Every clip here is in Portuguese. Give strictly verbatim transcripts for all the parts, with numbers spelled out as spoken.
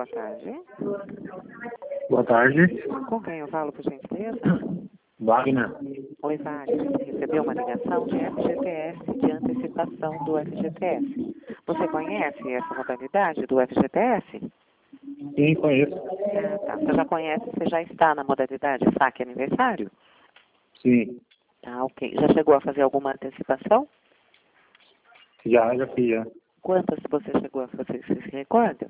tarde. Boa tarde. Com quem eu falo, por gentileza? Wagner. Oi, Wagner. Você recebeu uma ligação de F G T S, de antecipação do F G T S. Você conhece essa modalidade do F G T S? Sim, conheço. Ah, tá. Você já conhece, você já está na modalidade saque aniversário? Sim. Tá, ok. Já chegou a fazer alguma antecipação? Já, já fiz, já. Quantas você chegou a fazer, você se recorda?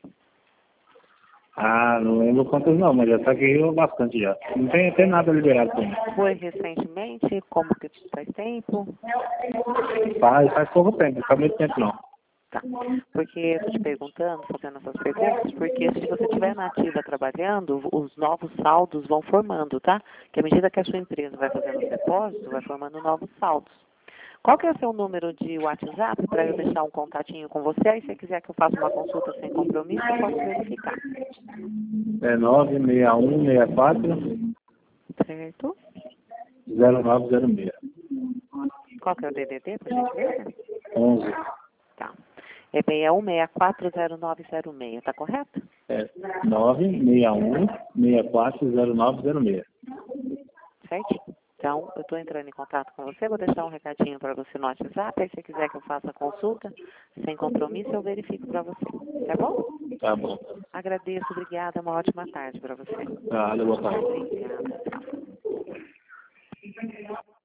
Ah, não lembro quantas não, mas já saquei bastante já. Não tem até nada liberado pra mim. Foi recentemente? Como que faz tempo? Faz, faz pouco tempo, não faz muito tempo não. Tá. Porque eu estou te perguntando, fazendo essas perguntas, porque se você estiver na ativa trabalhando, os novos saldos vão formando, tá? Que à medida que a sua empresa vai fazendo os depósitos, vai formando novos saldos. Qual que é o seu número de WhatsApp para eu deixar um contatinho com você? E se você quiser que eu faça uma consulta sem compromisso, eu posso verificar. É nove seis um seis quatro Certo? zero nove zero seis. Qual que é o D D D, por gentileza? onze. Tá. É seis um seis quatro zero nove zero seis, tá correto? É nove seis um seis quatro zero nove zero seis. Certo? Então, eu estou entrando em contato com você, vou deixar um recadinho para você no WhatsApp, aí se você quiser que eu faça a consulta, sem compromisso, eu verifico para você, tá bom? Tá bom. Agradeço, obrigada, uma ótima tarde para você. Tá, boa tarde. Obrigada.